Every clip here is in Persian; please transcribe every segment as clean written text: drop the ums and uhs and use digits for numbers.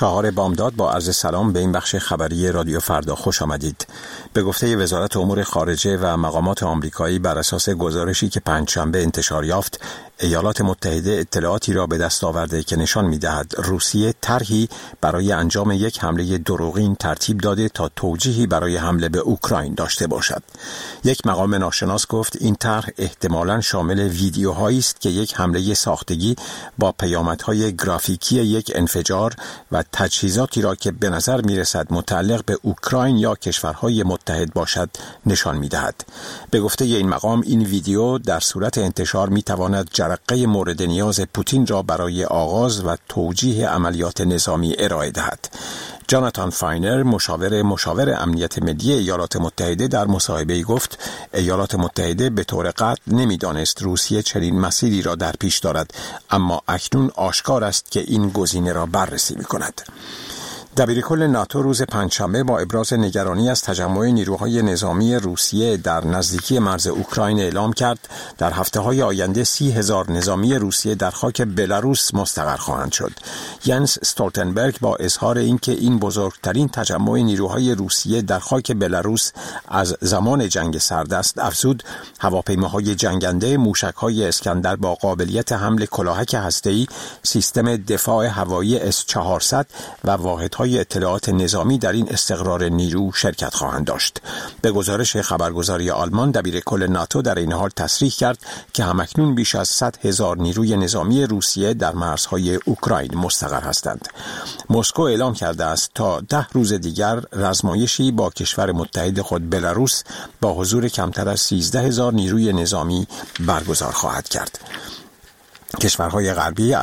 4 بامداد با عرض سلام به این بخش خبری رادیو فردا خوش آمدید. به گفته وزارت امور خارجه و مقامات آمریکایی بر اساس گزارشی که پنجشنبه انتشار یافت، ایالات متحده اطلاعاتی را به دست آورده که نشان می‌دهد روسیه طرحی برای انجام یک حمله دروغین ترتیب داده تا توجیهی برای حمله به اوکراین داشته باشد. یک مقام ناشناس گفت این طرح احتمالاً شامل ویدیوهایی است که یک حمله ساختگی با پیامدهای گرافیکی یک انفجار و تجهیزاتی را که به نظر می‌رسد متعلق به اوکراین یا کشورهای متحد باشد نشان می‌دهد. به گفته این مقام این ویدیو در صورت انتشار می‌تواند جرقه مورد نیاز پوتین را برای آغاز و توجیه عملیات نظامی ارائه دهد. جاناتان فاینر مشاور امنیت ملی ایالات متحده در مصاحبه‌ای گفت ایالات متحده به طور قطع نمی‌دانست روسیه چنین مسیری را در پیش دارد، اما اکنون آشکار است که این گزینه را بررسی می‌کند. دبیرکل ناتو روز پنجشنبه با ابراز نگرانی از تجمع نیروهای نظامی روسیه در نزدیکی مرز اوکراین اعلام کرد در هفته‌های آینده 30,000 نظامی روسیه در خاک بلاروس مستقر خواهند شد. ینس استولتنبرگ با اظهار اینکه این بزرگترین تجمع نیروهای روسیه در خاک بلاروس از زمان جنگ سرد است، افزود هواپیماهای جنگنده، موشک‌های اسکندر با قابلیت حمل کلاهک هسته‌ای، سیستم دفاع هوایی S-400 و واحدهای اطلاعات نظامی در این استقرار نیرو شرکت خواهند داشت. به گزارش خبرگزاری آلمان، دبیرکل ناتو در این حال تصریح کرد که همکنون بیش از 100,000 نیروی نظامی روسیه در مرزهای اوکراین مستقر هستند. مسکو اعلام کرده است تا 10 روز دیگر رزمایشی با کشور متحد خود بلاروس با حضور کمتر از 13,000 نیروی نظامی برگزار خواهد کرد. کشورهای غربی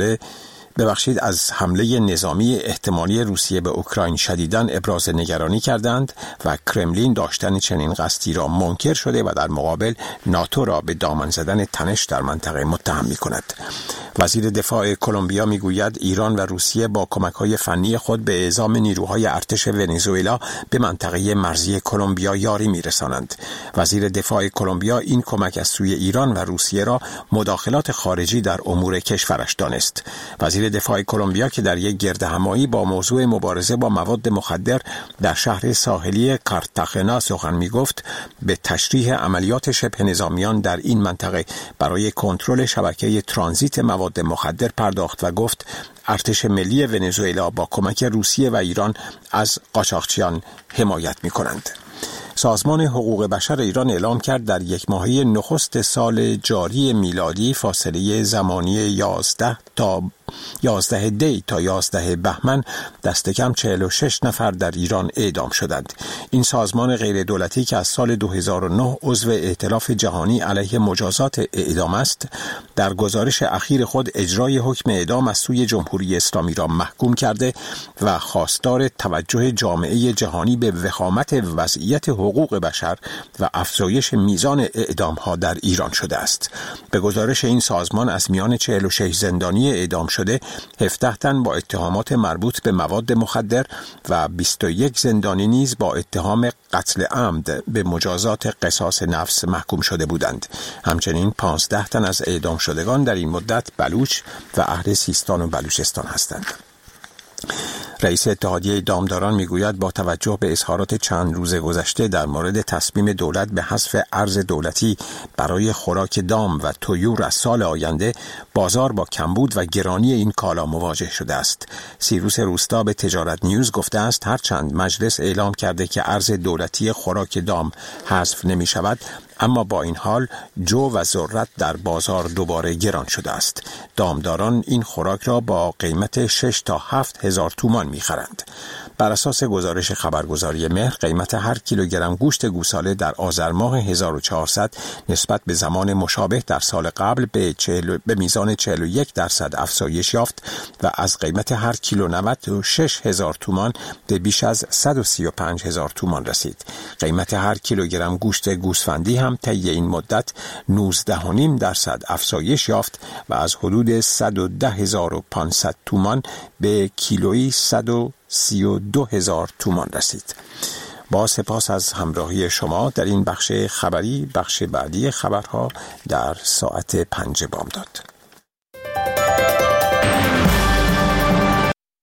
از حمله نظامی احتمالی روسیه به اوکراین شدیداً ابراز نگرانی کردند و کرملین داشتن چنین قصدی را منکر شده و در مقابل ناتو را به دامن زدن تنش در منطقه متهم می‌کند. وزیر دفاع کلمبیا میگوید ایران و روسیه با کمک‌های فنی خود به اعزام نیروهای ارتش ونزوئلا به منطقه مرزی کلمبیا یاری می‌رسانند. وزیر دفاع کلمبیا این کمک از سوی ایران و روسیه را مداخلات خارجی در امور کشورش دانست. وزیر دفاع کلمبیا که در یک گردهمایی با موضوع مبارزه با مواد مخدر در شهر ساحلی کارتاخنا سخن می‌گفت، به تشریح عملیات شبه نظامیان در این منطقه برای کنترل شبکه ترانزیت مواد مخدر پرداخت و گفت ارتش ملی ونزوئلا با کمک روسیه و ایران از قاچاقچیان حمایت می‌کنند. سازمان حقوق بشر ایران اعلام کرد در یک ماهه نخست سال جاری میلادی فاصله زمانی 11 دی تا 11 بهمن دست کم 46 نفر در ایران اعدام شدند. این سازمان غیر دولتی که از سال 2009 عضو ائتلاف جهانی علیه مجازات اعدام است، در گزارش اخیر خود اجرای حکم اعدام از سوی جمهوری اسلامی را محکوم کرده و خواستار توجه جامعه جهانی به وخامت وضعیت حقوق بشر و افزایش میزان اعدام‌ها در ایران شده است. به گزارش این سازمان از میان 46 زندانی اعدام شده 17 تن با اتهامات مربوط به مواد مخدر و 21 زندانی نیز با اتهام قتل عمد به مجازات قصاص نفس محکوم شده بودند. همچنین 15 تن از اعدام شدگان در این مدت بلوچ و اهل سیستان و بلوچستان هستند. رئیس اتحادیه دامداران میگوید با توجه به اظهارات چند روز گذشته در مورد تصمیم دولت به حذف ارز دولتی برای خوراک دام و طیور از سال آینده، بازار با کمبود و گرانی این کالا مواجه شده است. سیروس روستا به تجارت نیوز گفته است هرچند مجلس اعلام کرده که ارز دولتی خوراک دام حذف نمی شود، اما با این حال جو و ذرت در بازار دوباره گران شده است. دامداران این خوراک را با قیمت 6 تا 7 هزار تومان می‌خرند. بر اساس گزارش خبرگزاری مهر، قیمت هر کیلوگرم گوشت گوساله در آذر ماه 1400 نسبت به زمان مشابه در سال قبل به میزان 41% افزایش یافت و از قیمت هر کیلو 96 هزار تومان به بیش از 135 هزار تومان رسید. قیمت هر کیلوگرم گوشت گوسفندی هم طی این مدت 19.5% افزایش یافت و از حدود 110,500 تومان به کیلویی 132,000 تومان رسید. با سپاس از همراهی شما در این بخش خبری. بخش بعدی خبرها در ساعت 5 بامداد.